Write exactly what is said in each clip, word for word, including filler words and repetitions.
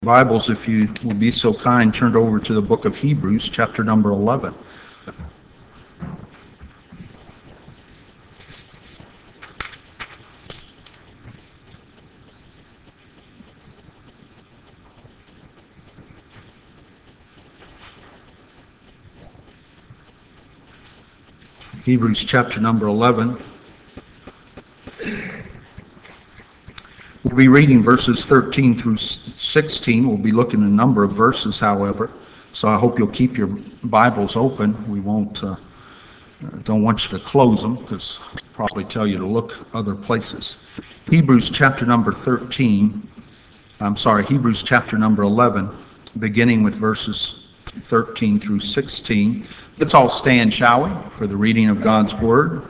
Bibles, if you will be so kind, turned over to the book of Hebrews, chapter number eleven. Hebrews chapter number eleven. We'll be reading verses thirteen through sixteen. We'll be looking at a number of verses, however, so I hope you'll keep your Bibles open. We won't, uh, don't want you to close them, because I'll probably tell you to look other places. Hebrews chapter number thirteen, I'm sorry, Hebrews chapter number eleven, beginning with verses thirteen through sixteen. Let's all stand, shall we, for the reading of God's Word.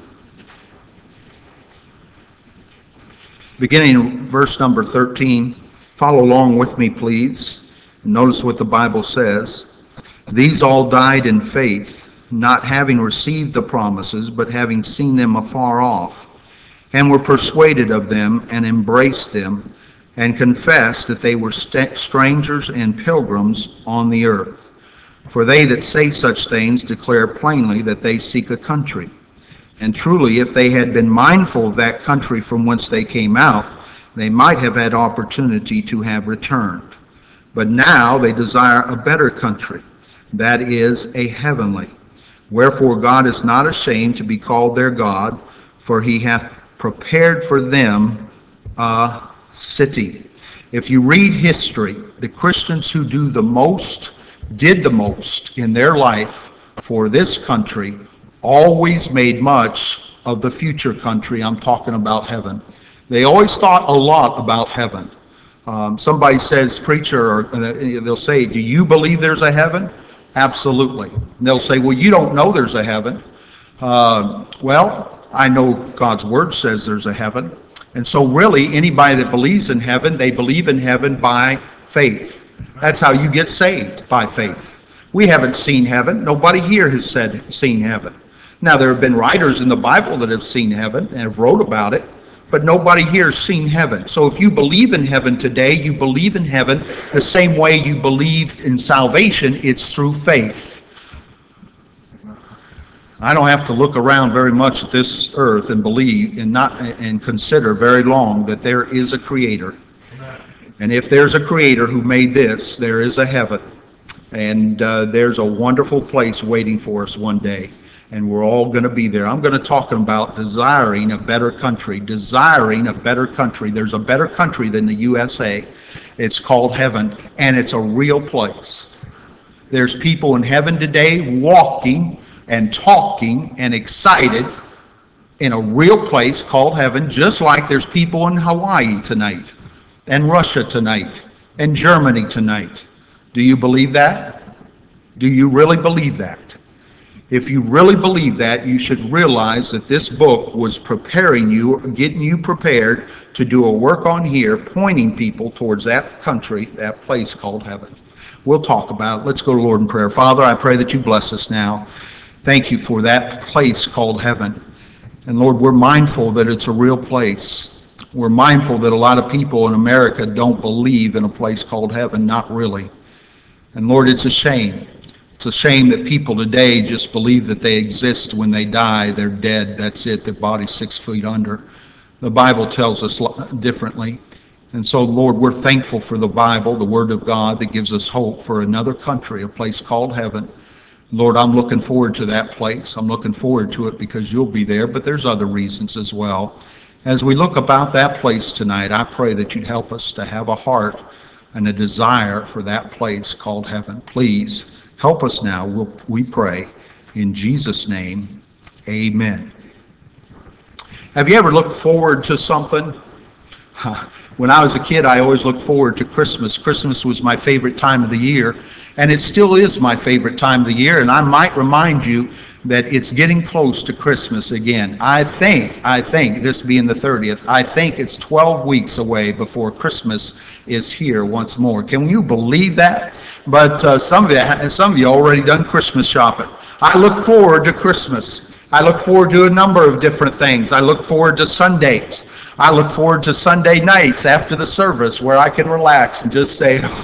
Beginning in verse number thirteen, follow along with me, please. Notice what the Bible says. These all died in faith, not having received the promises, but having seen them afar off, and were persuaded of them, and embraced them, and confessed that they were st- strangers and pilgrims on the earth. For they that say such things declare plainly that they seek a country. And truly, if they had been mindful of that country from whence they came out, they might have had opportunity to have returned. But now they desire a better country, that is, a heavenly. Wherefore God is not ashamed to be called their God, for he hath prepared for them a city. If you read history, the Christians who do the most, did the most in their life for this country, always made much of the future country. I'm talking about heaven. They always thought a lot about heaven. Um, somebody says, preacher, or uh, they'll say, do you believe there's a heaven? Absolutely. And they'll say, well, you don't know there's a heaven. Uh, well, I know God's Word says there's a heaven. And so really, anybody that believes in heaven, they believe in heaven by faith. That's how you get saved, by faith. We haven't seen heaven. Nobody here has said seen heaven. Now, there have been writers in the Bible that have seen heaven and have wrote about it, but nobody here has seen heaven. So if you believe in heaven today, you believe in heaven the same way you believe in salvation. It's through faith. I don't have to look around very much at this earth and believe and not and consider very long that there is a creator. And if there's a creator who made this, there is a heaven. And uh, there's a wonderful place waiting for us one day. And we're all going to be there. I'm going to talk about desiring a better country. Desiring a better country. There's a better country than the U S A. It's called heaven, and it's a real place. There's people in heaven today walking and talking and excited in a real place called heaven, just like there's people in Hawaii tonight, and Russia tonight, and Germany tonight. Do you believe that? Do you really believe that? If you really believe that, you should realize that this book was preparing you, getting you prepared to do a work on here, pointing people towards that country, that place called heaven. We'll talk about it. Let's go to Lord in prayer. Father, I pray that you bless us now. Thank you for that place called heaven. And Lord, we're mindful that it's a real place. We're mindful that a lot of people in America don't believe in a place called heaven, not really. And Lord, it's a shame. It's a shame that people today just believe that they exist when they die. They're dead. That's it. Their body's six feet under. The Bible tells us differently. And so, Lord, we're thankful for the Bible, the Word of God, that gives us hope for another country, a place called heaven. Lord, I'm looking forward to that place. I'm looking forward to it because you'll be there, but there's other reasons as well. As we look about that place tonight, I pray that you'd help us to have a heart and a desire for that place called heaven. Please help us now, we'll, we pray. In Jesus' name, amen. Have you ever looked forward to something? When I was a kid, I always looked forward to Christmas. Christmas was my favorite time of the year, and it still is my favorite time of the year, and I might remind you that it's getting close to Christmas again. I think, I think, this being the thirtieth, I think it's twelve weeks away before Christmas is here once more. Can you believe that? But uh, some of you, some of you already done Christmas shopping. I look forward to Christmas. I look forward to a number of different things. I look forward to Sundays. I look forward to Sunday nights after the service where I can relax and just say,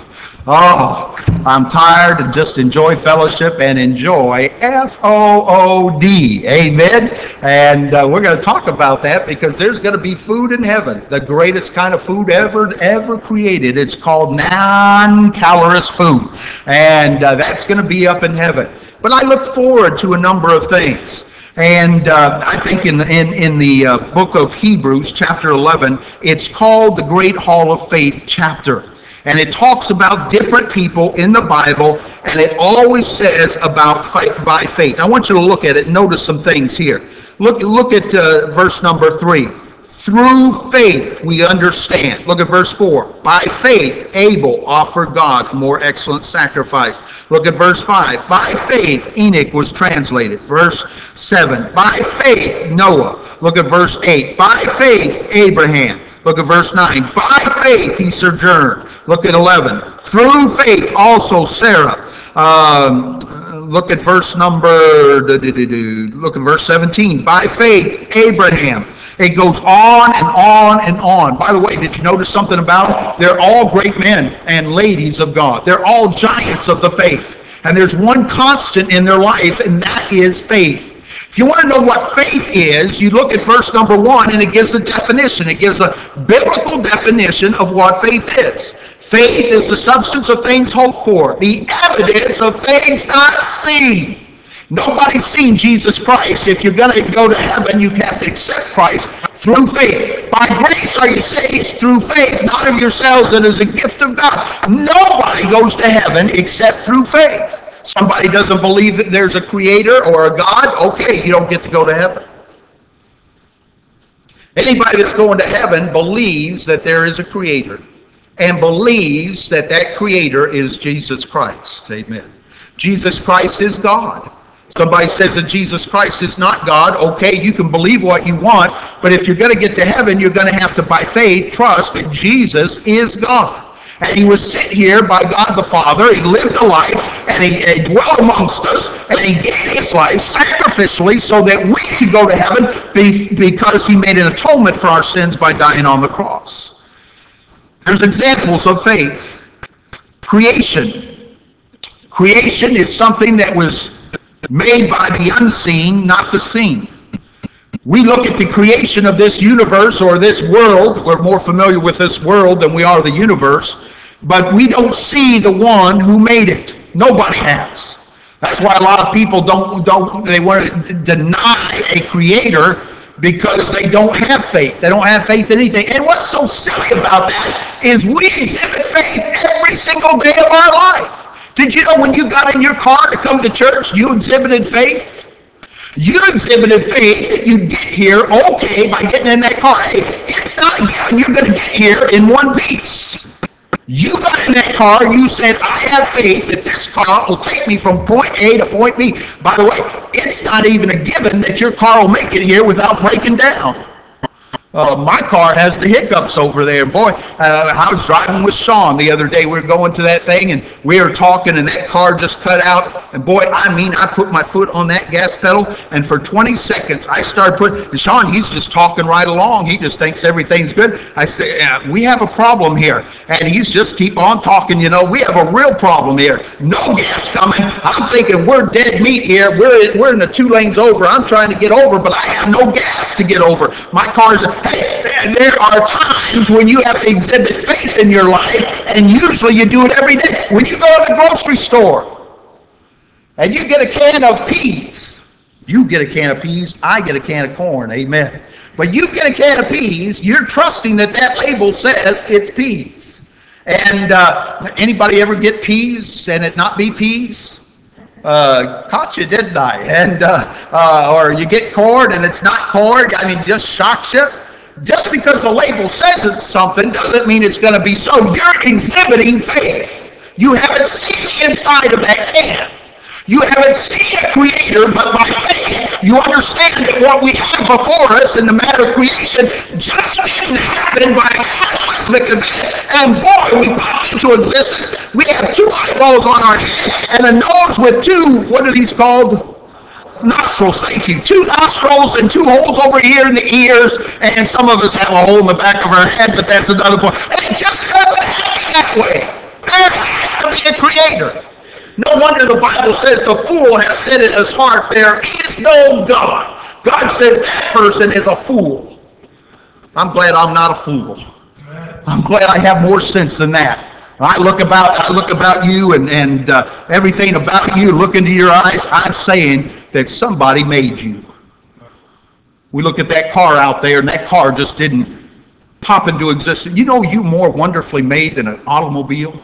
Oh, I'm tired and just enjoy fellowship and enjoy F O O D. Amen. And uh, we're going to talk about that because there's going to be food in heaven, the greatest kind of food ever, ever created. It's called non-calorous food. And uh, that's going to be up in heaven. But I look forward to a number of things. And uh, I think in the, in, in the uh, book of Hebrews, chapter eleven, it's called the Great Hall of Faith chapter. And it talks about different people in the Bible, and it always says about fight by faith. I want you to look at it. Notice some things here. Look, look at uh, verse number three. Through faith we understand. Look at verse four. By faith Abel offered God more excellent sacrifice. Look at verse five. By faith Enoch was translated. Verse seven. By faith Noah. Look at verse eight. By faith Abraham. Look at verse nine. By faith he sojourned. Look at eleven. Through faith also Sarah. Um, look at verse number, look at verse seventeen. By faith Abraham. It goes on and on and on. By the way, did you notice something about it? They're all great men and ladies of God. They're all giants of the faith. And there's one constant in their life, and that is faith. If you want to know what faith is, you look at verse number one, and it gives a definition. It gives a biblical definition of what faith is. Faith is the substance of things hoped for, the evidence of things not seen. Nobody's seen Jesus Christ. If you're going to go to heaven, you have to accept Christ through faith. By grace are you saved through faith, not of yourselves, and as a gift of God. Nobody goes to heaven except through faith. Somebody doesn't believe that there's a creator or a God, okay, you don't get to go to heaven. Anybody that's going to heaven believes that there is a creator and believes that that creator is Jesus Christ. Amen. Jesus Christ is God. Somebody says that Jesus Christ is not God. Okay, you can believe what you want, but if you're going to get to heaven, you're going to have to, by faith, trust that Jesus is God. And he was sent here by God the Father. He lived a life, and he, he dwelt amongst us, and he gave his life sacrificially so that we could go to heaven be, because he made an atonement for our sins by dying on the cross. There's examples of faith. Creation. Creation is something that was made by the unseen, not the seen. We look at the creation of this universe or this world. We're more familiar with this world than we are the universe, but we don't see the one who made it. Nobody has. That's why a lot of people don't, don't they want to deny a creator because they don't have faith. They don't have faith in anything. And what's so silly about that is we exhibit faith every single day of our life. Did you know when you got in your car to come to church, you exhibited faith? You exhibited faith that you'd get here okay by getting in that car. Hey, it's not given you're going to get here in one piece. You got in that car, you said, I have faith that this car will take me from point A to point B. By the way, it's not even a given that your car will make it here without breaking down. Uh, my car has the hiccups over there. Boy, uh, I was driving with Sean the other day. We were going to that thing, and we were talking, and that car just cut out. And boy, I mean, I put my foot on that gas pedal, and for twenty seconds, I started putting, and Sean, he's just talking right along. He just thinks everything's good. I say, yeah, we have a problem here. And he's just keep on talking, you know, we have a real problem here. No gas coming. I'm thinking we're dead meat here. We're in, we're in the two lanes over. I'm trying to get over, but I have no gas to get over. My car's, hey, there are times when you have to exhibit faith in your life, and usually you do it every day. When you go to the grocery store and you get a can of peas, you get a can of peas, I get a can of corn, amen. But you get a can of peas, you're trusting that that label says it's peas. And uh, anybody ever get peas and it not be peas? Uh, caught you, didn't I? And uh, uh, or you get corn and it's not corn. I mean, just shocks you. Just because the label says it's something doesn't mean it's going to be so. You're exhibiting faith. You haven't seen the inside of that can. You haven't seen a creator, but by faith, you understand that what we have before us in the matter of creation just didn't happen by a cataclysmic event. And boy, we popped into existence. We have two eyeballs on our head and a nose with two, what are these called? Nostrils, thank you. Two nostrils and two holes over here in the ears, and some of us have a hole in the back of our head, but that's another point. And it just doesn't happen that way. There has to be a creator. No wonder the Bible says the fool has said in his heart, there is no God. God says that person is a fool. I'm glad I'm not a fool. I'm glad I have more sense than that. I look about, I look about you and, and uh, everything about you, look into your eyes, I'm saying that somebody made you. We look at that car out there, and that car just didn't pop into existence. You know you more wonderfully made than an automobile?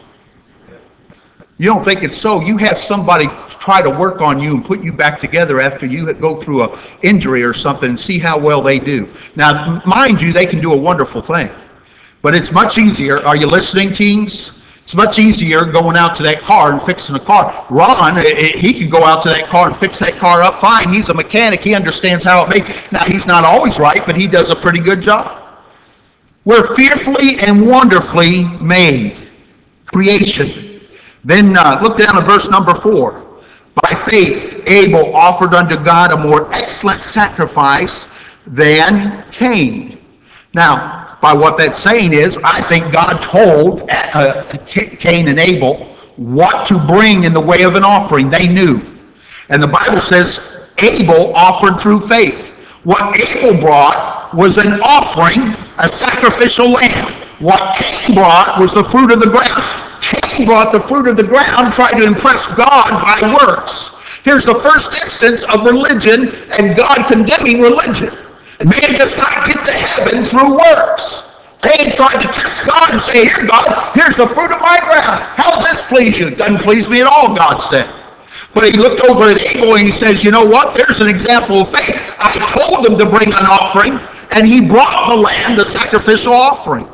You don't think it's so? You have somebody try to work on you and put you back together after you go through an injury or something and see how well they do. Now, mind you, they can do a wonderful thing. But it's much easier. Are you listening, teens? It's much easier going out to that car and fixing a car. Ron, he can go out to that car and fix that car up fine. He's a mechanic. He understands how it makes. Now, he's not always right, but he does a pretty good job. We're fearfully and wonderfully made. Creation. Then uh, look down at verse number four. By faith, Abel offered unto God a more excellent sacrifice than Cain. Now, by what that's saying is, I think God told uh, Cain and Abel what to bring in the way of an offering. They knew. And the Bible says Abel offered through faith. What Abel brought was an offering, a sacrificial lamb. What Cain brought was the fruit of the ground. Cain brought the fruit of the ground, tried to impress God by works. Here's the first instance of religion and God condemning religion. Man does not get to heaven through works. Cain tried to test God and say, here, God, here's the fruit of my ground. How does this please you? It doesn't please me at all, God said. But he looked over at Abel and he says, you know what? There's an example of faith. I told him to bring an offering, and he brought the lamb, the sacrificial offering.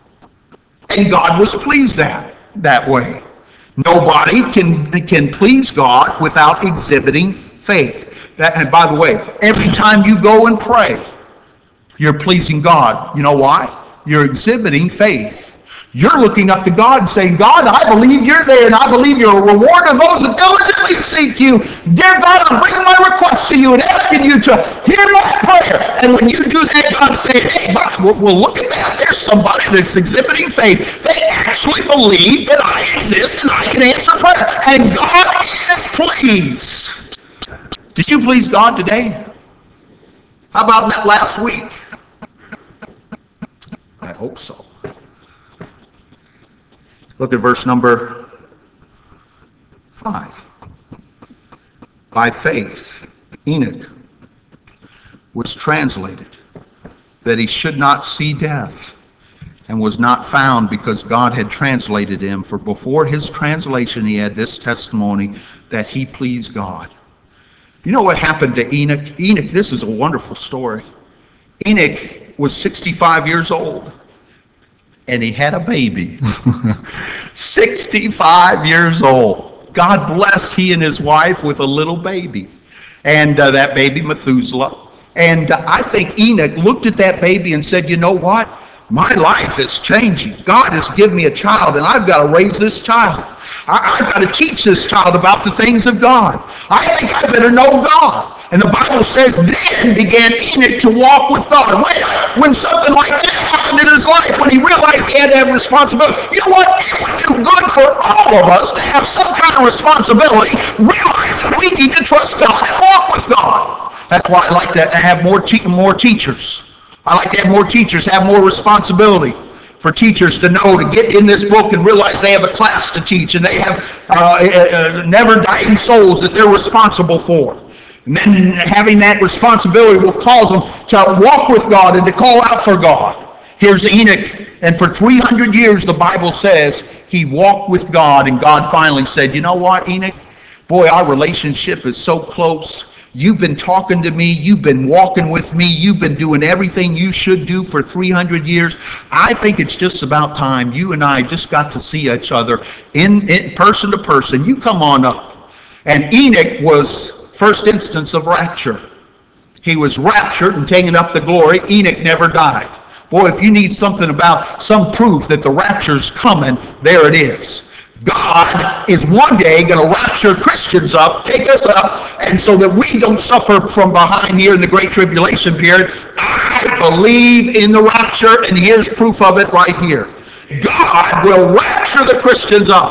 And God was pleased that, that way. Nobody can, can please God without exhibiting faith. That, and by the way, every time you go and pray, you're pleasing God. You know why? You're exhibiting faith. You're looking up to God and saying, God, I believe you're there, and I believe you're a reward of those that diligently seek you. Dear God, I'm bringing my request to you and asking you to hear my prayer. And when you do that, God says, hey, well, well, look at that. There's somebody that's exhibiting faith. They actually believe that I exist and I can answer prayer. And God is pleased. Did you please God today? How about that last week? I hope so. Look at verse number five. By faith, Enoch was translated that he should not see death, and was not found because God had translated him. For before his translation, he had this testimony that he pleased God. You know what happened to Enoch? Enoch, this is a wonderful story. Enoch was sixty-five years old, and he had a baby. sixty-five years old. God bless he and his wife with a little baby. And uh, that baby, Methuselah. And uh, I think Enoch looked at that baby and said, you know what? My life is changing. God has given me a child, and I've got to raise this child. I, I've got to teach this child about the things of God. I think I better know God. And the Bible says, then began Enoch to walk with God. When, when something like that happened in his life, when he realized he had to have responsibility, you know what? It would do good for all of us to have some kind of responsibility, realizing we need to trust God and walk with God. That's why I like to have more, te- more teachers. I like to have more teachers, have more responsibility. For teachers to know, to get in this book and realize they have a class to teach, and they have uh, uh, never dying souls that they're responsible for. And then having that responsibility will cause them to walk with God and to call out for God. Here's Enoch, and for three hundred years the Bible says he walked with God, and God finally said, you know what, Enoch? Boy, our relationship is so close. You've been talking to me. You've been walking with me. You've been doing everything you should do for three hundred years. I think it's just about time you and I just got to see each other in, in person to person. You come on up. And Enoch was first instance of rapture. He was raptured and taken up to glory. Enoch never died. Boy, if you need something about some proof that the rapture's coming, there it is. God is one day going to rapture Christians up, take us up, and so that we don't suffer from behind here in the Great Tribulation period. I believe in the rapture, and here's proof of it right here. God will rapture the Christians up.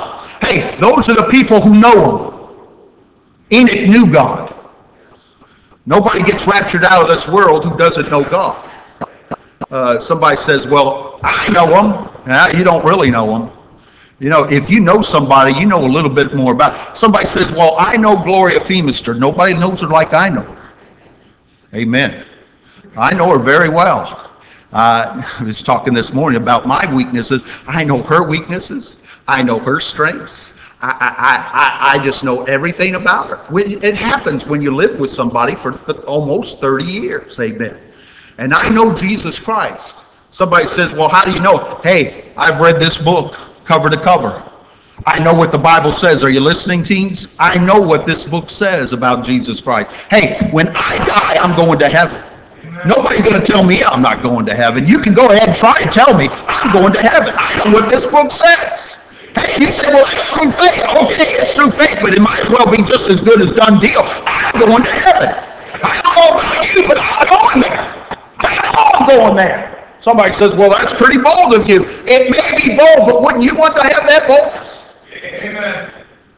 Hey, those are the people who know him. Enoch knew God. Nobody gets raptured out of this world who doesn't know God. Uh, somebody says, well, I know him. Nah, you don't really know him. You know, if you know somebody, you know a little bit more about it. Somebody says, well, I know Gloria Feimister. Nobody knows her like I know her. Amen. I know her very well. Uh, I was talking this morning about my weaknesses. I know her weaknesses. I know her strengths. I, I, I, I just know everything about her. It happens when you live with somebody for th- almost thirty years. Amen. And I know Jesus Christ. Somebody says, well, how do you know? Hey, I've read this book cover to cover. I know what the Bible says. Are you listening, teens? I know what this book says about Jesus Christ. Hey, when I die, I'm going to heaven. Nobody's going to tell me I'm not going to heaven. You can go ahead and try and tell me I'm going to heaven. I know what this book says. Hey, you say, well, it's through faith. Okay, it's through faith, but it might as well be just as good as done deal. I'm going to heaven. I don't know about you, but I'm going there. I know I'm going there. Somebody says, well, that's pretty bold of you. It may be bold, but wouldn't you want to have that boldness? Amen.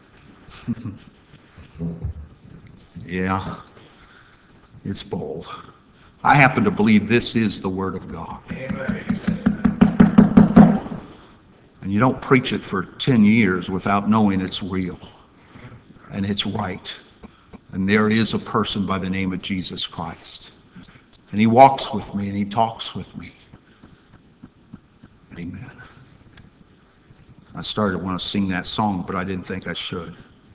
Yeah, it's bold. I happen to believe this is the Word of God. Amen. And you don't preach it for ten years without knowing it's real and it's right. And there is a person by the name of Jesus Christ. And he walks with me and he talks with me. Amen. I started to want to sing that song, but I didn't think I should.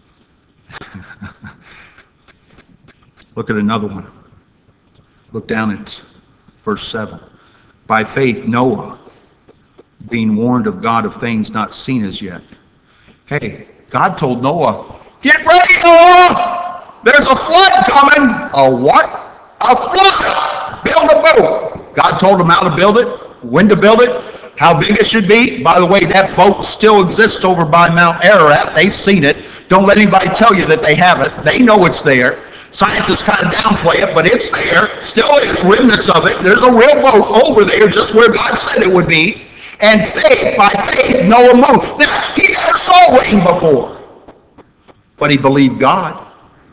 Look at another one. Look down at verse seven. By faith, Noah, being warned of God of things not seen as yet. Hey, God told Noah, get ready, Noah! There's a flood coming. A what? A flood. Build a boat. God told him how to build it, when to build it, how big it should be. By the way, that boat still exists over by Mount Ararat. They've seen it. Don't let anybody tell you that they haven't. They know it's there. Scientists kind of downplay it, but it's there. Still is remnants of it. There's a real boat over there just where God said it would be. And faith, by faith, Noah moved. Now, he never saw rain before, but he believed God.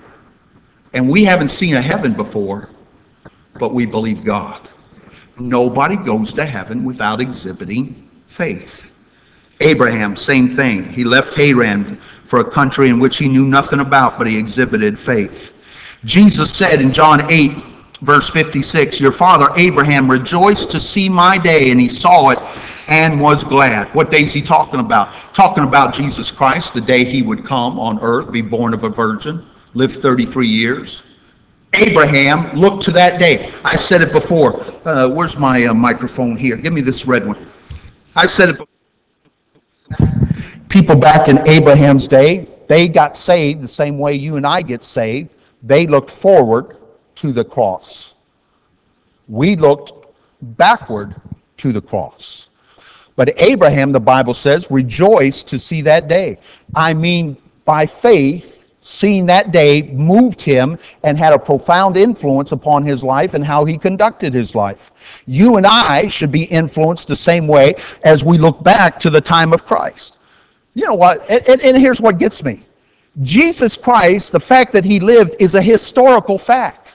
And we haven't seen a heaven before, but we believe God. Nobody goes to heaven without exhibiting faith. Abraham, same thing. He left Haran for a country in which he knew nothing about, but he exhibited faith. Jesus said in John eight, verse fifty-six, your father Abraham rejoiced to see my day, and he saw it and was glad. What day is he talking about? Talking about Jesus Christ, the day he would come on earth, be born of a virgin, live thirty-three years. Abraham looked to that day. I said it before. Uh, where's my uh, microphone here? Give me this red one. I said it before. People back in Abraham's day, they got saved the same way you and I get saved. They looked forward to the cross. We looked backward to the cross. But Abraham, the Bible says, rejoiced to see that day. I mean, by faith, seeing that day moved him and had a profound influence upon his life and how he conducted his life. You and I should be influenced the same way as we look back to the time of Christ. You know what? And, and here's what gets me. Jesus Christ, the fact that he lived, is a historical fact.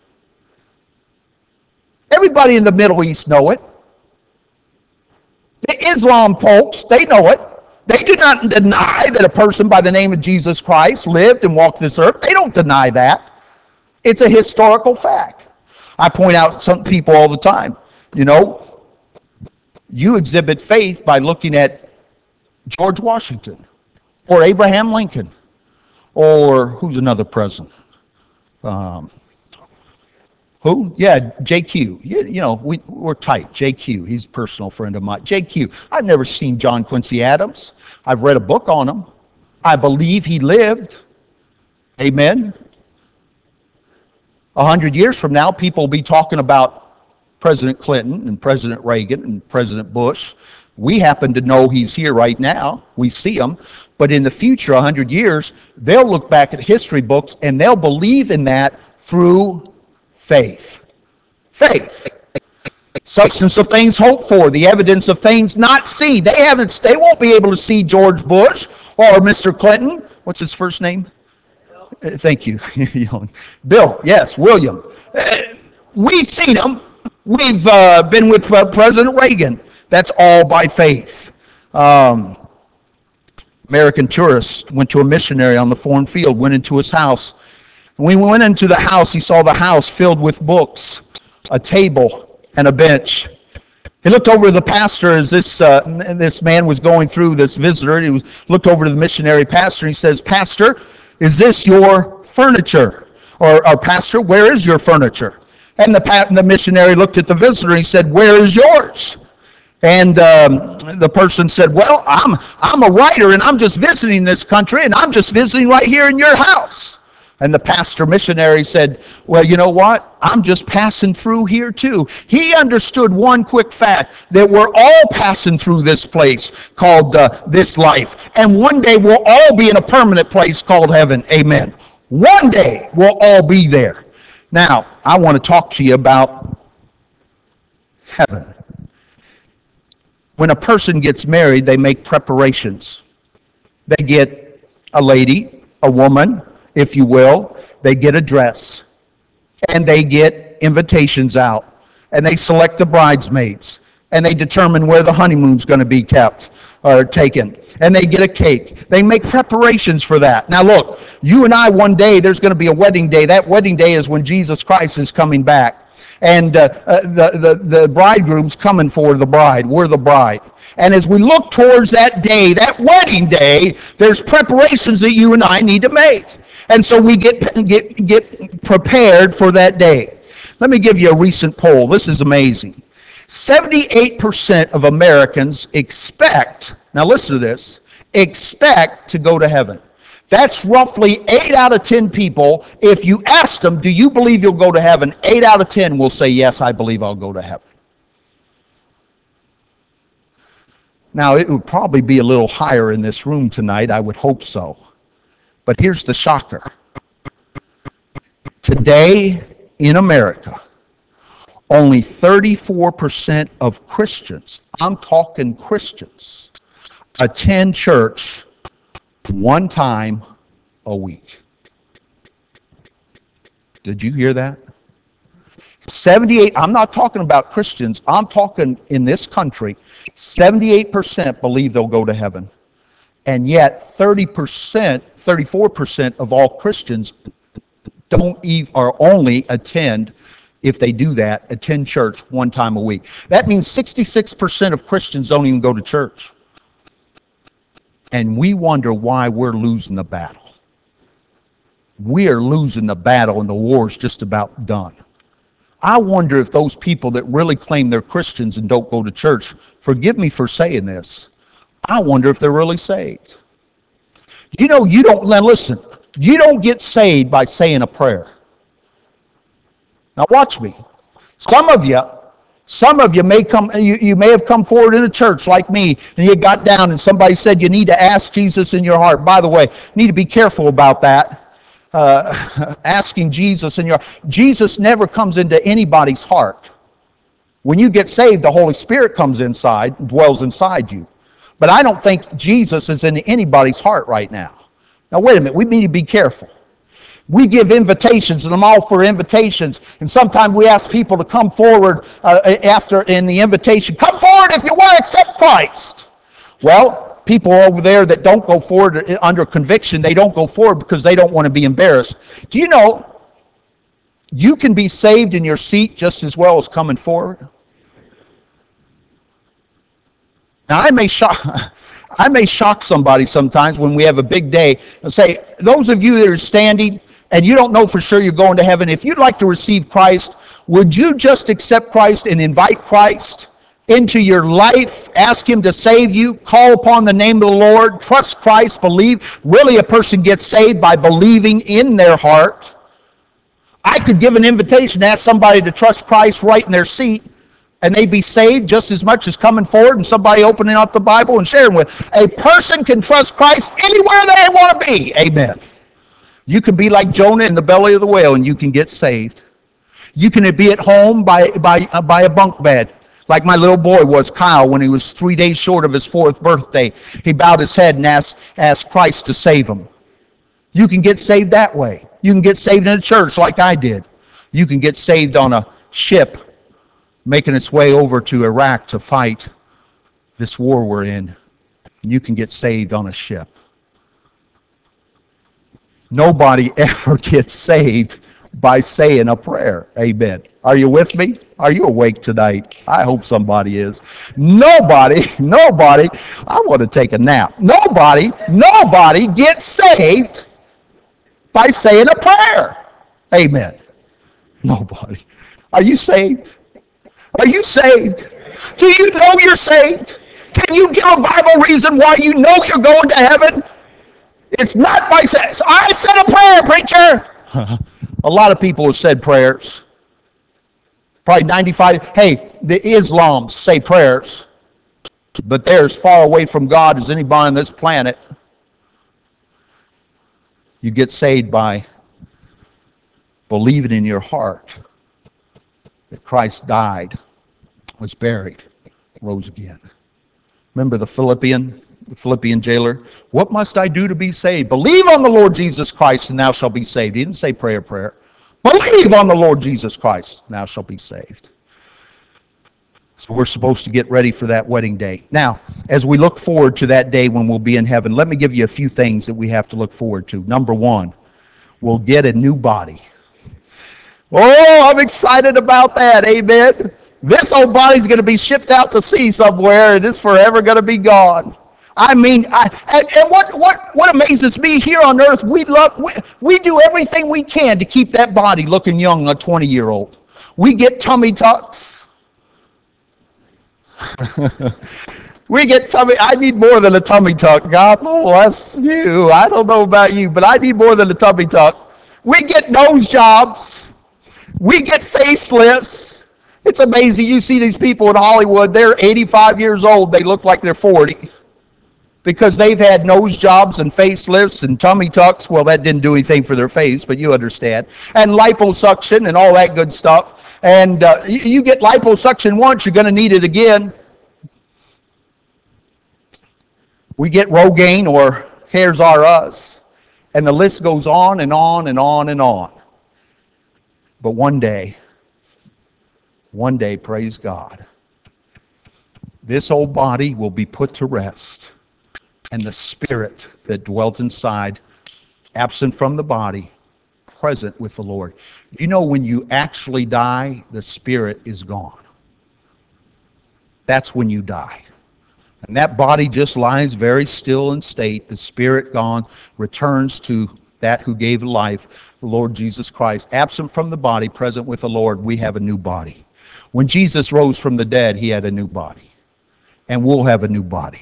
Everybody in the Middle East know it. The Islam folks, they know it. They do not deny that a person by the name of Jesus Christ lived and walked this earth. They don't deny that. It's a historical fact. I point out some people all the time, you know, you exhibit faith by looking at George Washington or Abraham Lincoln or who's another president? Um, Who? Yeah, J Q. You, you know, we, we're tight. J Q, he's a personal friend of mine. J Q, I've never seen John Quincy Adams. I've read a book on him. I believe he lived. Amen. A hundred years from now, people will be talking about President Clinton and President Reagan and President Bush. We happen to know he's here right now. We see him. But in the future, a hundred years, they'll look back at history books and they'll believe in that through faith. Faith. Substance of things hoped for, the evidence of things not seen. They haven't, they won't be able to see George Bush Or Mister Clinton, what's his first name? Uh, Thank you. Bill, yes, William. Uh, We've seen them. We've uh, been with uh, President Reagan. That's all by faith. Um, American tourist went to a missionary on the foreign field, went into his house. When we went into the house, he saw the house filled with books, a table, and a bench. He looked over to the pastor as this uh, this man was going through, this visitor. He was, looked over to the missionary pastor and he says, "Pastor, is this your furniture?" Or, or "Pastor, where is your furniture?" And the, the missionary looked at the visitor and he said, "Where is yours?" And um, the person said, "Well, I'm I'm a writer and I'm just visiting this country and I'm just visiting right here in your house." And the pastor missionary said, "Well, you know what? I'm just passing through here too." He understood one quick fact, that we're all passing through this place called uh, this life. And one day we'll all be in a permanent place called heaven. Amen. One day we'll all be there. Now, I want to talk to you about heaven. When a person gets married, they make preparations. They get a lady, a woman, if you will. They get a dress. And they get invitations out. And they select the bridesmaids. And they determine where the honeymoon's going to be kept or taken. And they get a cake. They make preparations for that. Now look, you and I, one day, there's going to be a wedding day. That wedding day is when Jesus Christ is coming back. And uh, uh, the, the, the bridegroom's coming for the bride. We're the bride. And as we look towards that day, that wedding day, there's preparations that you and I need to make. And so we get, get, get prepared for that day. Let me give you a recent poll. This is amazing. seventy-eight percent of Americans expect, now listen to this, expect to go to heaven. That's roughly eight out of ten people. If you ask them, do you believe you'll go to heaven? eight out of ten will say, yes, I believe I'll go to heaven. Now, it would probably be a little higher in this room tonight. I would hope so. But here's the shocker. Today in America, only thirty-four percent of Christians, I'm talking Christians, attend church one time a week. Did you hear that? seventy-eight, I'm not talking about Christians, I'm talking in this country, seventy-eight percent believe they'll go to heaven. And yet thirty percent, thirty-four percent of all Christians don't even, or only attend, if they do that, attend church one time a week. That means sixty-six percent of Christians don't even go to church. And we wonder why we're losing the battle. We are losing the battle and the war's just about done. I wonder if those people that really claim they're Christians and don't go to church, forgive me for saying this, I wonder if they're really saved. You know, you don't, now listen, you don't get saved by saying a prayer. Now watch me. Some of you, some of you may come, you, you may have come forward in a church like me, and you got down and somebody said you need to ask Jesus in your heart. By the way, you need to be careful about that. Uh, asking Jesus in your, Jesus never comes into anybody's heart. When you get saved, the Holy Spirit comes inside, dwells inside you. But I don't think Jesus is in anybody's heart right now. Now wait a minute, we need to be careful. We give invitations, and I'm all for invitations. And sometimes we ask people to come forward uh, after in the invitation. Come forward if you want to accept Christ. Well, people over there that don't go forward under conviction, they don't go forward because they don't want to be embarrassed. Do you know you can be saved in your seat just as well as coming forward? Now, I may shock, I may shock somebody sometimes when we have a big day and say, those of you that are standing and you don't know for sure you're going to heaven, if you'd like to receive Christ, would you just accept Christ and invite Christ into your life, ask Him to save you, call upon the name of the Lord, trust Christ, believe? Really, a person gets saved by believing in their heart. I could give an invitation, ask somebody to trust Christ right in their seat, and they'd be saved just as much as coming forward and somebody opening up the Bible and sharing with. A person can trust Christ anywhere they want to be. Amen. You can be like Jonah in the belly of the whale and you can get saved. You can be at home by, by, uh, by a bunk bed. Like my little boy was, Kyle, when he was three days short of his fourth birthday. He bowed his head and asked, asked Christ to save him. You can get saved that way. You can get saved in a church like I did. You can get saved on a ship making its way over to Iraq to fight this war we're in. You can get saved on a ship. Nobody ever gets saved by saying a prayer. Amen. Are you with me? Are you awake tonight? I hope somebody is. Nobody, nobody, I want to take a nap. Nobody, nobody gets saved by saying a prayer. Amen. Nobody. Are you saved? Are you saved? Do you know you're saved? Can you give a Bible reason why you know you're going to heaven? It's not by saying, I said a prayer, preacher. A lot of people have said prayers. Probably ninety-five. Hey, the Islams say prayers, but they're as far away from God as anybody on this planet. You get saved by believing in your heart that Christ died, was buried, rose again. Remember the Philippian, the Philippian jailer? What must I do to be saved? Believe on the Lord Jesus Christ and thou shalt be saved. He didn't say pray a prayer. Believe on the Lord Jesus Christ and thou shalt be saved. So we're supposed to get ready for that wedding day. Now, as we look forward to that day when we'll be in heaven, let me give you a few things that we have to look forward to. Number one, we'll get a new body. Oh, I'm excited about that. Amen. This old body's going to be shipped out to sea somewhere, and it's forever going to be gone. I mean, I, and, and what, what, what amazes me here on earth, we love, we, we do everything we can to keep that body looking young, a twenty-year-old. We get tummy tucks. We get tummy, I need more than a tummy tuck. God bless you. I don't know about you, but I need more than a tummy tuck. We get nose jobs. We get facelifts. It's amazing. You see these people in Hollywood, they're eighty-five years old. They look like they're forty because they've had nose jobs and facelifts and tummy tucks. Well, that didn't do anything for their face, but you understand. And liposuction and all that good stuff. And uh, you, you get liposuction once, you're going to need it again. We get Rogaine or Hairs R Us. And the list goes on and on and on and on. But one day, one day, praise God, this old body will be put to rest, and the spirit that dwelt inside, absent from the body, present with the Lord. You know, when you actually die, the spirit is gone. That's when you die. And that body just lies very still in state. The spirit gone, returns to that who gave life, the Lord Jesus Christ. Absent from the body, present with the Lord, we have a new body. When Jesus rose from the dead, he had a new body. And we'll have a new body.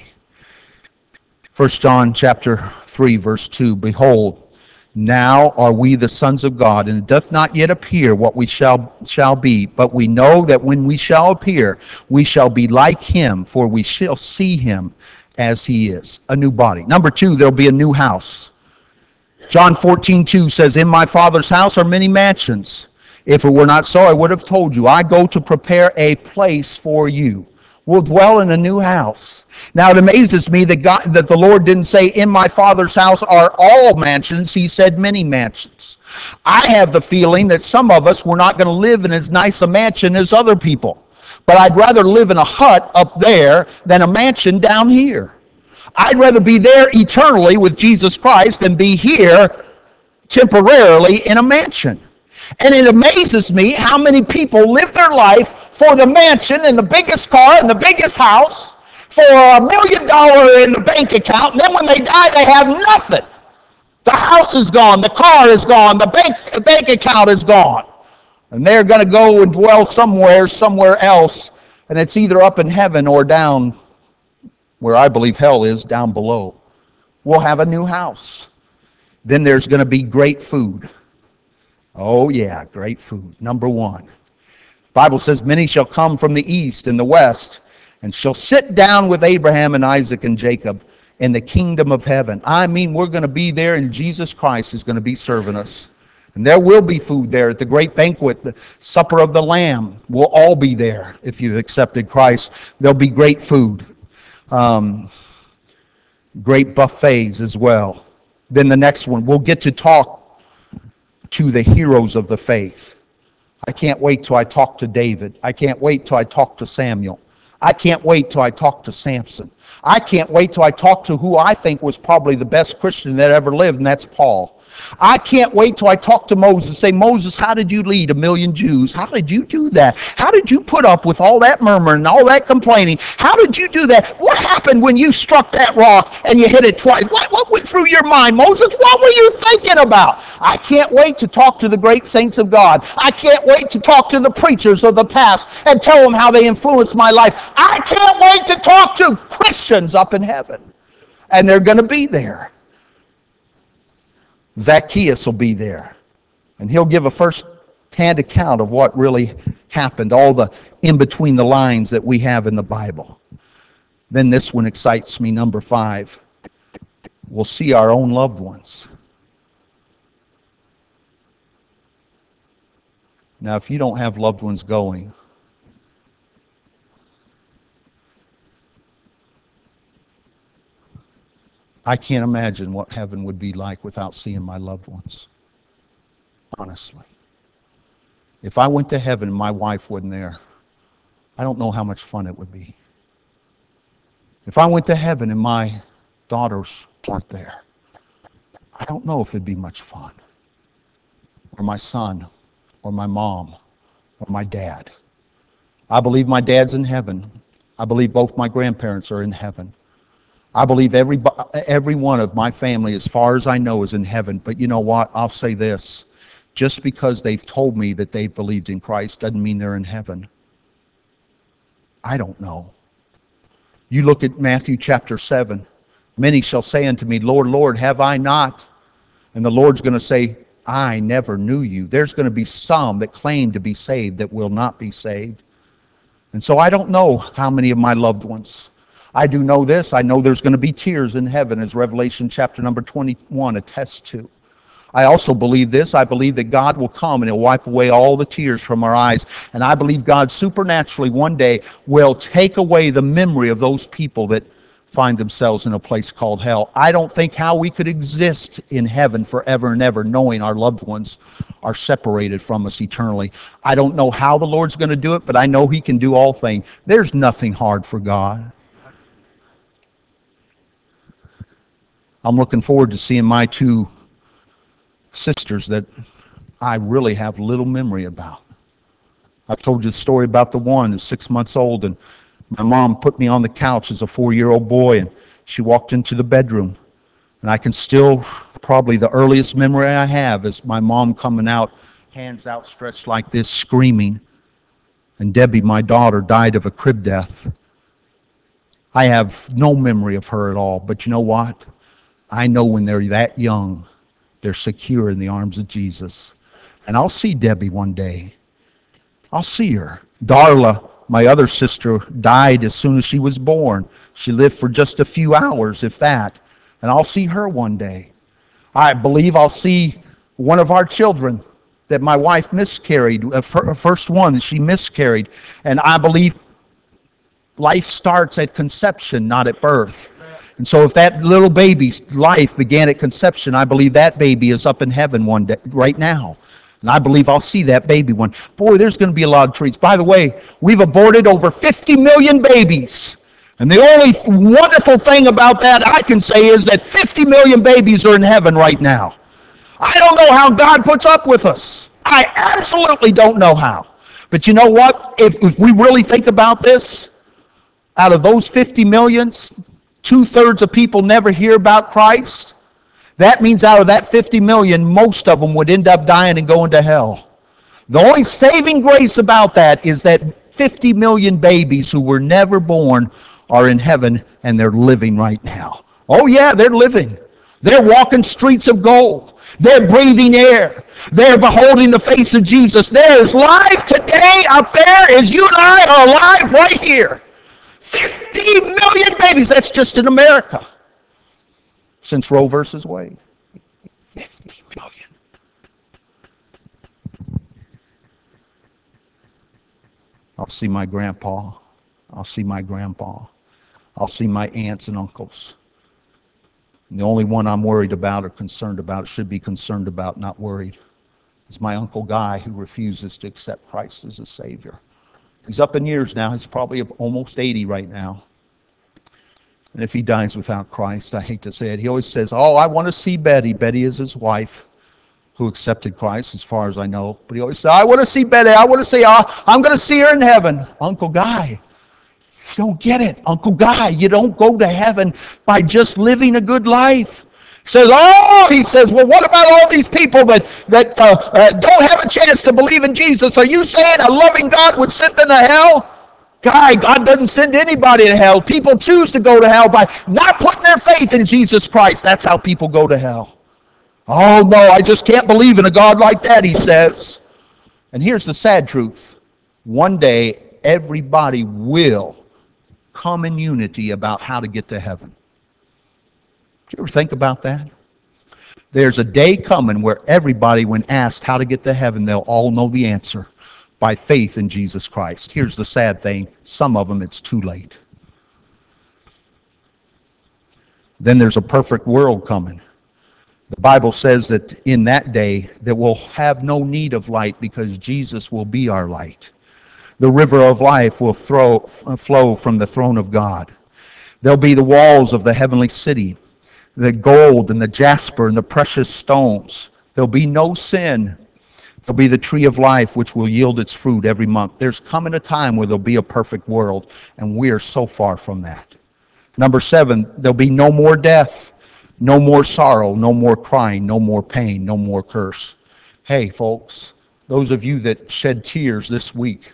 First John chapter three, verse two, behold, now are we the sons of God, and it doth not yet appear what we shall, shall be, but we know that when we shall appear, we shall be like him, for we shall see him as he is. A new body. Number two, there'll be a new house. John fourteen two says, in my Father's house are many mansions. If it were not so, I would have told you. I go to prepare a place for you. We'll dwell in a new house. Now it amazes me that God, that the Lord didn't say, in my Father's house are all mansions. He said many mansions. I have the feeling that some of us, we're not going to live in as nice a mansion as other people. But I'd rather live in a hut up there than a mansion down here. I'd rather be there eternally with Jesus Christ than be here temporarily in a mansion. And it amazes me how many people live their life for the mansion and the biggest car and the biggest house, for a million dollars in the bank account, and then when they die, they have nothing. The house is gone, the car is gone, the bank, bank account is gone. And they're going to go and dwell somewhere, somewhere else, and it's either up in heaven or down where I believe hell is, down below. We'll have a new house. Then there's going to be great food. Oh yeah, great food. Number one. The Bible says, many shall come from the east and the west, and shall sit down with Abraham and Isaac and Jacob in the kingdom of heaven. I mean, we're going to be there, and Jesus Christ is going to be serving us. And there will be food there at the great banquet, the supper of the Lamb. We'll all be there if you've accepted Christ. There'll be great food. Um, great buffets as well. Then the next one, we'll get to talk to the heroes of the faith. I can't wait till I talk to David. I can't wait till I talk to Samuel. I can't wait till I talk to Samson. I can't wait till I talk to who I think was probably the best Christian that ever lived, and that's Paul. I can't wait till I talk to Moses and say, Moses, how did you lead a million Jews? How did you do that? How did you put up with all that murmuring and all that complaining? How did you do that? What happened when you struck that rock and you hit it twice? What, what went through your mind, Moses? What were you thinking about? I can't wait to talk to the great saints of God. I can't wait to talk to the preachers of the past and tell them how they influenced my life. I can't wait to talk to Christians up in heaven. And they're going to be there. Zacchaeus will be there, and he'll give a first-hand account of what really happened, all the in-between the lines that we have in the Bible. Then this one excites me, number five. We'll see our own loved ones. Now, if you don't have loved ones going, I can't imagine what heaven would be like without seeing my loved ones. Honestly. If I went to heaven and my wife wasn't there, I don't know how much fun it would be. If I went to heaven and my daughters weren't there, I don't know if it'd be much fun. Or my son, or my mom, or my dad. I believe my dad's in heaven. I believe both my grandparents are in heaven. I believe every, every one of my family, as far as I know, is in heaven. But you know what? I'll say this. Just because they've told me that they've believed in Christ doesn't mean they're in heaven. I don't know. You look at Matthew chapter seven. Many shall say unto me, Lord, Lord, have I not? And the Lord's going to say, I never knew you. There's going to be some that claim to be saved that will not be saved. And so I don't know how many of my loved ones. I do know this. I know there's going to be tears in heaven, as Revelation chapter number twenty-one attests to. I also believe this. I believe that God will come and He'll wipe away all the tears from our eyes. And I believe God supernaturally one day will take away the memory of those people that find themselves in a place called hell. I don't think how we could exist in heaven forever and ever knowing our loved ones are separated from us eternally. I don't know how the Lord's going to do it, but I know He can do all things. There's nothing hard for God. I'm looking forward to seeing my two sisters that I really have little memory about. I've told you the story about the one who's six months old, and my mom put me on the couch as a four-year-old boy, and she walked into the bedroom. And I can still, probably the earliest memory I have is my mom coming out, hands outstretched like this, screaming. And Debbie, my daughter, died of a crib death. I have no memory of her at all, but you know what? I know when they're that young, they're secure in the arms of Jesus. And I'll see Debbie one day. I'll see her. Darla, my other sister, died as soon as she was born. She lived for just a few hours, if that. And I'll see her one day. I believe I'll see one of our children that my wife miscarried, a first one that she miscarried. And I believe life starts at conception, not at birth. And so if that little baby's life began at conception, I believe that baby is up in heaven one day, right now. And I believe I'll see that baby one. Boy, there's going to be a lot of treats. By the way, we've aborted over fifty million babies. And the only wonderful thing about that I can say is that fifty million babies are in heaven right now. I don't know how God puts up with us. I absolutely don't know how. But you know what? If, if we really think about this, out of those fifty millions, two-thirds of people never hear about Christ. That means out of that fifty million, most of them would end up dying and going to hell. The only saving grace about that is that fifty million babies who were never born are in heaven, and they're living right now. Oh yeah, they're living. They're walking streets of gold. They're breathing air. They're beholding the face of Jesus. There's life today up there as you and I are alive right here. fifty million babies. That's just in America. Since Roe versus Wade. fifty million. I'll see my grandpa. I'll see my grandpa. I'll see my aunts and uncles. And the only one I'm worried about or concerned about, should be concerned about, not worried, is my Uncle Guy, who refuses to accept Christ as a Savior. He's up in years now. He's probably almost eighty right now. And if he dies without Christ, I hate to say it, he always says, oh, I want to see Betty. Betty is his wife, who accepted Christ, as far as I know. But he always said, I want to see Betty. I want to see her. I'm going to see her in heaven. Uncle Guy, you don't get it. Uncle Guy, you don't go to heaven by just living a good life. He says, oh, he says, well, what about all these people that, that uh, uh, don't have a chance to believe in Jesus? Are you saying a loving God would send them to hell? Guy, God doesn't send anybody to hell. People choose to go to hell by not putting their faith in Jesus Christ. That's how people go to hell. Oh, no, I just can't believe in a God like that, he says. And here's the sad truth. One day, everybody will come in unity about how to get to heaven. Do you ever think about that? There's a day coming where everybody, when asked how to get to heaven, they'll all know the answer. By faith in Jesus Christ. Here's the sad thing. Some of them, it's too late. Then there's a perfect world coming. The Bible says that in that day that we'll have no need of light because Jesus will be our light. The river of life will throw, flow from the throne of God. There'll be the walls of the heavenly city, the gold and the jasper and the precious stones. There'll be no sin. There'll be the tree of life which will yield its fruit every month. There's coming a time where there'll be a perfect world, and we are so far from that. Number seven, there'll be no more death, no more sorrow, no more crying, no more pain, no more curse. Hey, folks, those of you that shed tears this week,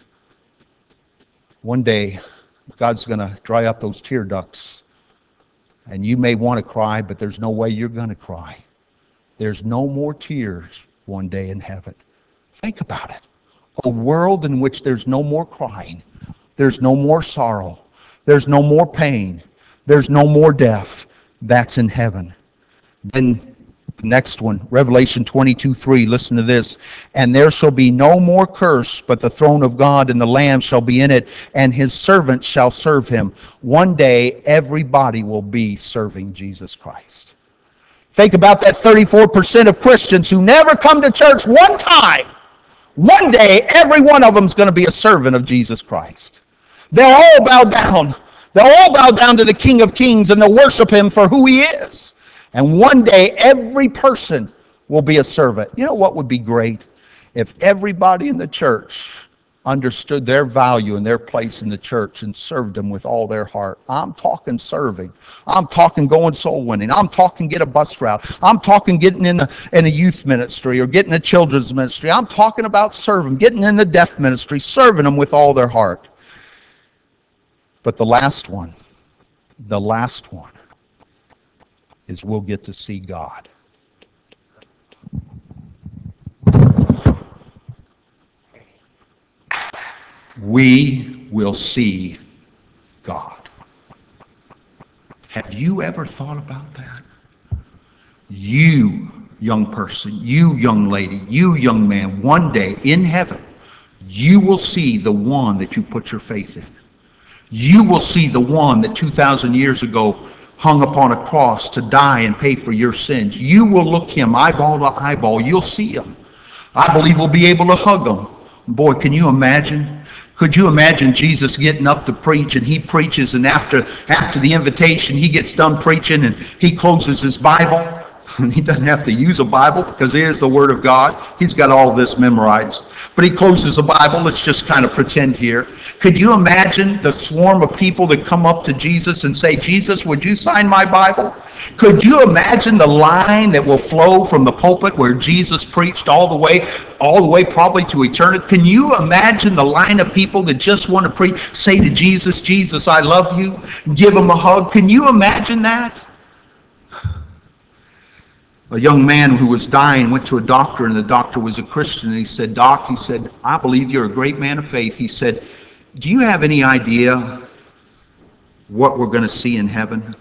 one day God's going to dry up those tear ducts. And you may want to cry, but there's no way you're going to cry. There's no more tears one day in heaven. Think about it. A world in which there's no more crying. There's no more sorrow. There's no more pain. There's no more death. That's in heaven. Then the next one, Revelation twenty-two three, listen to this. And there shall be no more curse, but the throne of God and the Lamb shall be in it, and his servants shall serve him. One day, everybody will be serving Jesus Christ. Think about that thirty-four percent of Christians who never come to church one time. One day, every one of them is going to be a servant of Jesus Christ. They'll all bow down. They'll all bow down to the King of Kings, and they'll worship him for who he is. And one day, every person will be a servant. You know what would be great? If everybody in the church understood their value and their place in the church and served them with all their heart. I'm talking serving. I'm talking going soul winning. I'm talking get a bus route. I'm talking getting in, the, in a youth ministry or getting a children's ministry. I'm talking about serving, getting in the deaf ministry, serving them with all their heart. But the last one, the last one, is we'll get to see God. We will see God. Have you ever thought about that? You, young person, you, young lady, you, young man, one day in heaven, you will see the one that you put your faith in. You will see the one that two thousand years ago hung upon a cross to die and pay for your sins. You will look him eyeball to eyeball. You'll see him. I believe we'll be able to hug him. Boy, can you imagine? Could you imagine Jesus getting up to preach, and he preaches, and after, after the invitation, he gets done preaching, and he closes his Bible. And he doesn't have to use a Bible because it is the Word of God. He's got all this memorized. But he closes the Bible. Let's just kind of pretend here. Could you imagine the swarm of people that come up to Jesus and say, Jesus, would you sign my Bible? Could you imagine the line that will flow from the pulpit where Jesus preached all the way, all the way probably to eternity? Can you imagine the line of people that just want to preach, say to Jesus, Jesus, I love you, give him a hug? Can you imagine that? A young man who was dying went to a doctor, and the doctor was a Christian, and he said, Doc, he said, I believe you're a great man of faith. He said, do you have any idea what we're going to see in heaven?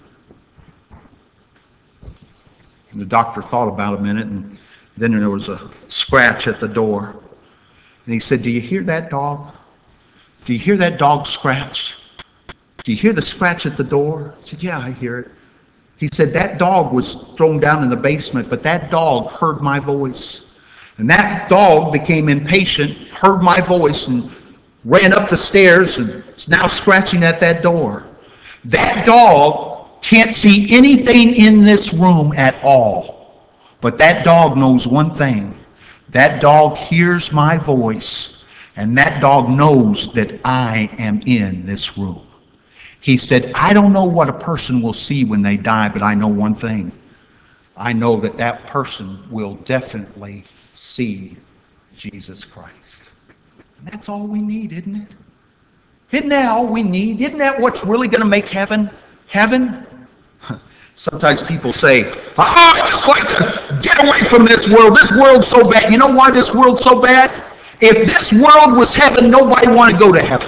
And the doctor thought about a minute, and then there was a scratch at the door. And he said, do you hear that, dog? Do you hear that dog scratch? Do you hear the scratch at the door? I said, yeah, I hear it. He said, that dog was thrown down in the basement, but that dog heard my voice. And that dog became impatient, heard my voice, and ran up the stairs and is now scratching at that door. That dog can't see anything in this room at all. But that dog knows one thing. That dog hears my voice, and that dog knows that I am in this room. He said, I don't know what a person will see when they die, but I know one thing. I know that that person will definitely see Jesus Christ. And that's all we need, isn't it? Isn't that all we need? Isn't that what's really going to make heaven heaven? Sometimes people say, oh, I just like to get away from this world. This world's so bad. You know why this world's so bad? If this world was heaven, nobody would want to go to heaven.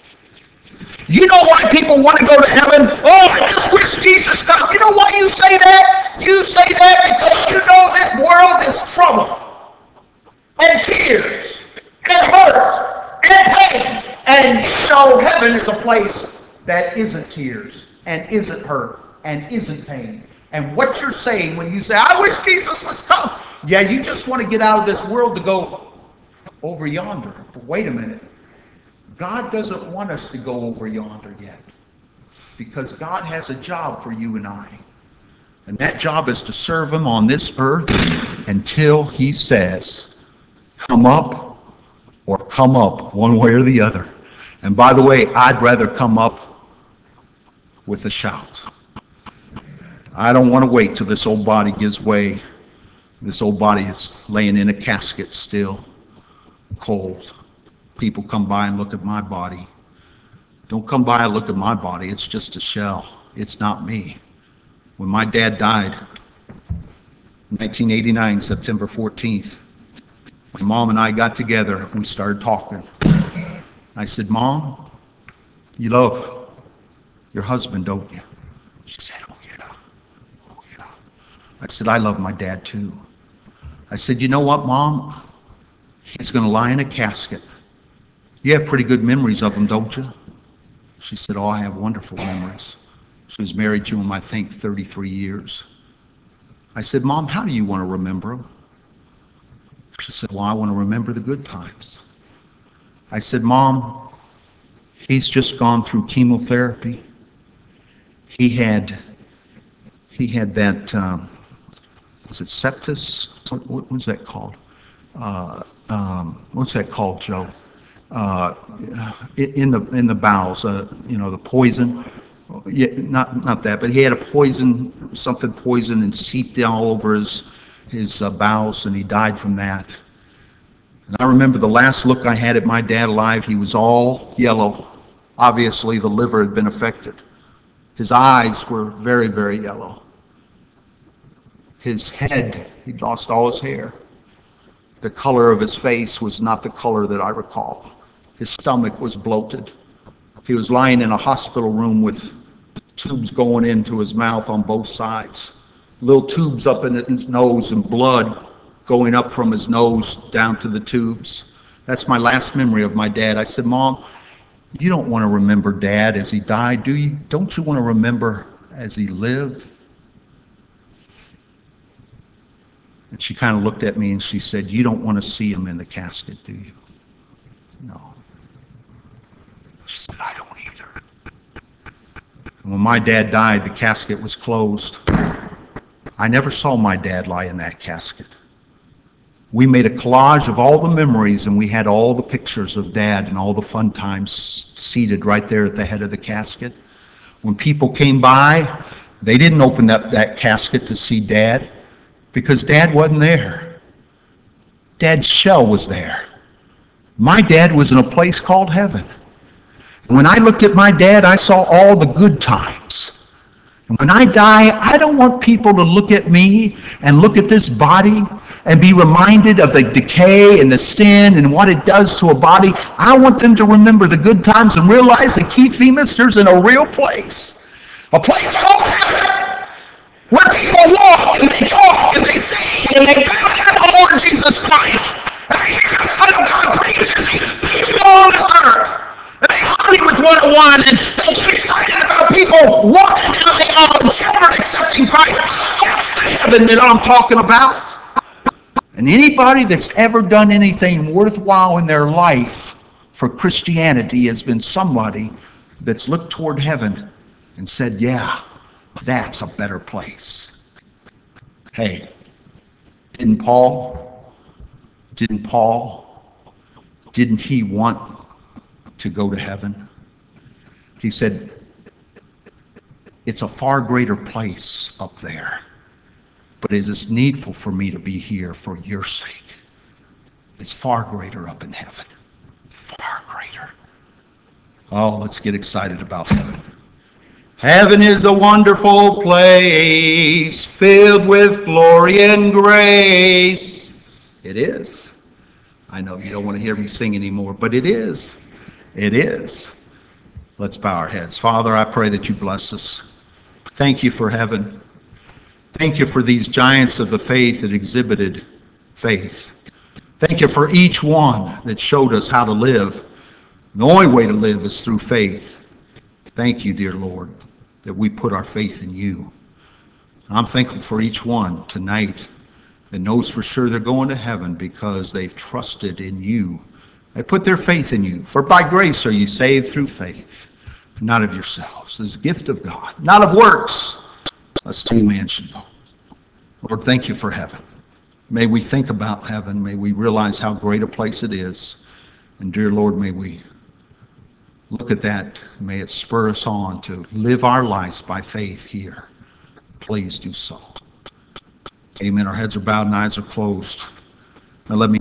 You know why people want to go to heaven? Oh, I just wish Jesus stopped. You know why you say that? You say that because you know this world is trouble and tears and hurt and pain. And you know heaven is a place that isn't tears and isn't hurt and isn't pain. And what you're saying when you say, I wish Jesus was come. Yeah, you just want to get out of this world to go over yonder. But wait a minute. God doesn't want us to go over yonder yet, because God has a job for you and I. And that job is to serve him on this earth until he says, come up or come up, one way or the other. And by the way, I'd rather come up with a shout. I don't want to wait till this old body gives way. This old body is laying in a casket still, cold. People come by and look at my body. Don't come by and look at my body. It's just a shell. It's not me. When my dad died, nineteen eighty-nine, September fourteenth, my mom and I got together. We started talking. I said, Mom, you love your husband, don't you? She said, oh yeah, oh yeah. I said, I love my dad too. I said, you know what, Mom? He's going to lie in a casket. You have pretty good memories of him, don't you? She said, oh, I have wonderful memories. She was married to him, I think, thirty-three years. I said, Mom, how do you want to remember him? She said, well, I want to remember the good times. I said, Mom, he's just gone through chemotherapy. He had, he had that, um, was it sepsis? What, what was that called? Uh, um, what's that called, Joe? Uh, in the in the bowels, uh, you know, the poison. Yeah, not not that, but he had a poison, something poison, and seeped all over his his uh, bowels, and he died from that. And I remember the last look I had at my dad alive. He was all yellow. Obviously, the liver had been affected. His eyes were very, very yellow. His head, he'd lost all his hair. The color of his face was not the color that I recall. His stomach was bloated. He was lying in a hospital room with tubes going into his mouth on both sides. Little tubes up in his nose and blood going up from his nose down to the tubes. That's my last memory of my dad. I said, Mom, you don't want to remember Dad as he died, do you? Don't you want to remember as he lived? And she kind of looked at me and she said, you don't want to see him in the casket, do you? No. She said, I don't either. And when my dad died, the casket was closed. I never saw my dad lie in that casket. We made a collage of all the memories, and we had all the pictures of Dad and all the fun times seated right there at the head of the casket. When people came by, they didn't open up that casket to see Dad because Dad wasn't there. Dad's shell was there. My dad was in a place called heaven. When I looked at my dad, I saw all the good times. And when I die, I don't want people to look at me and look at this body and be reminded of the decay and the sin and what it does to a body. I want them to remember the good times and realize that Keith Feemister's in a real place. A place called heaven, where people walk and they talk and they sing and they bow down to the Lord Jesus Christ. And they hear the Son of God preach as he preaches on this earth. And heaven that I'm talking about. And anybody that's ever done anything worthwhile in their life for Christianity has been somebody that's looked toward heaven and said, yeah, that's a better place. Hey, didn't Paul, didn't Paul, didn't he want to go to heaven? He said, it's a far greater place up there, but it is needful for me to be here for your sake. It's far greater up in heaven. Far greater. Oh, let's get excited about heaven. Heaven is a wonderful place filled with glory and grace. It is. I know you don't want to hear me sing anymore, but it is. It is. Let's bow our heads. Father, I pray that you bless us. Thank you for heaven. Thank you for these giants of the faith that exhibited faith. Thank you for each one that showed us how to live. The only way to live is through faith. Thank you, dear Lord, that we put our faith in you. I'm thankful for each one tonight that knows for sure they're going to heaven because they've trusted in you. They put their faith in you. For by grace are you saved through faith, not of yourselves. It's a gift of God, not of works, lest any man should boast. Lord, thank you for heaven. May we think about heaven. May we realize how great a place it is. And dear Lord, may we look at that. May it spur us on to live our lives by faith here. Please do so. Amen. Our heads are bowed and eyes are closed. Now let me